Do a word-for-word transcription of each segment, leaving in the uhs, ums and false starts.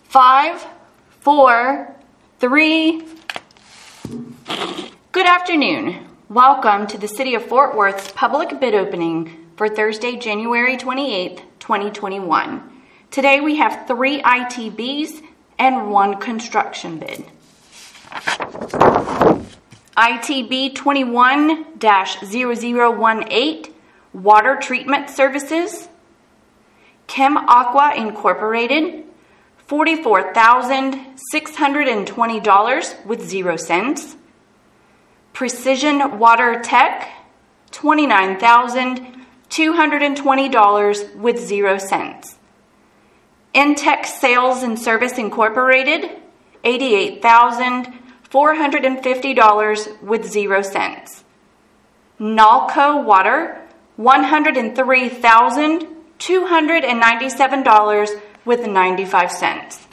Five, four, three. Good afternoon. Welcome to the City of Fort Worth's public bid opening for Thursday, January twenty-eighth, twenty twenty-one. Today we have three I T Bs and one construction bid. I T B twenty-one dash zero zero one eight, Water Treatment Services. Chem Aqua Incorporated, forty-four thousand six hundred twenty dollars with zero cents. Precision Water Tech, twenty-nine thousand two hundred twenty dollars with zero cents. Intech Sales and Service Incorporated, eighty-eight thousand four hundred fifty dollars with zero cents. Nalco Water, one hundred three thousand two hundred ninety-seven dollars with ninety-five cents.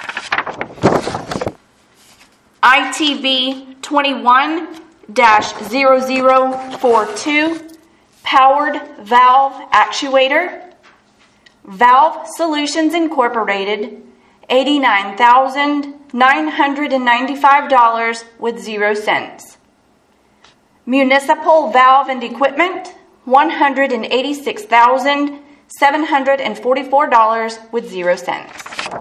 I T B twenty-one dash zero zero four two, Powered Valve Actuator. Valve Solutions Incorporated, eighty-nine thousand nine hundred ninety-five dollars with zero cents. Municipal Valve and Equipment, one hundred eighty-six thousand seven hundred forty-four dollars with zero cents.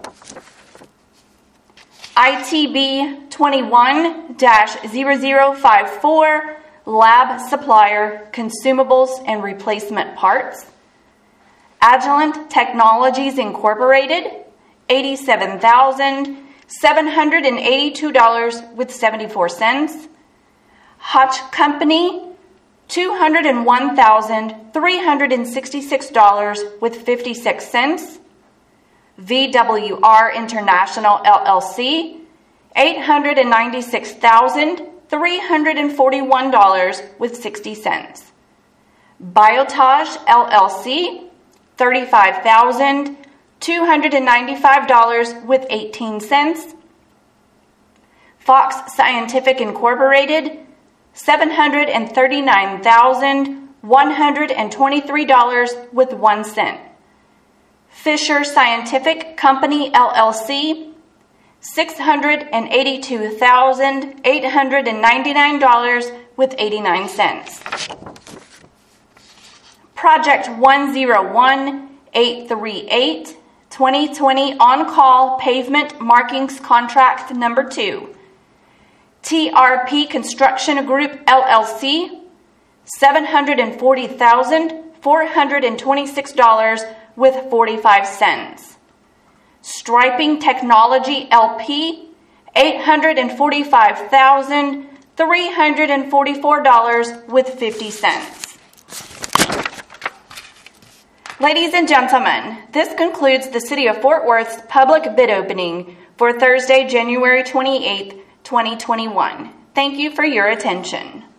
I T B twenty-one dash zero zero five four, Lab Supplier Consumables and Replacement Parts. Agilent Technologies Incorporated, eighty-seven thousand seven hundred eighty-two dollars with seventy-four cents. Hutch Company, two hundred one thousand three hundred sixty-six dollars with fifty-six cents. V W R International L L C, eight hundred ninety-six thousand three hundred forty-one dollars with sixty cents. Biotage L L C, thirty-five thousand two hundred ninety-five dollars with eighteen cents. Fox Scientific Incorporated, seven hundred thirty-nine thousand one hundred twenty-three dollars with one cent. Fisher Scientific Company L L C, six hundred eighty-two thousand eight hundred ninety-nine dollars with eighty-nine cents. Project one zero one eight three eight, twenty twenty On-Call Pavement Markings Contract Number two. T R P Construction Group L L C, seven hundred forty thousand four hundred twenty-six dollars with forty-five cents. Striping Technology L P, eight hundred forty-five thousand three hundred forty-four dollars with fifty cents. Ladies and gentlemen, this concludes the City of Fort Worth's public bid opening for Thursday, January twenty-eighth, twenty twenty-one. Thank you for your attention.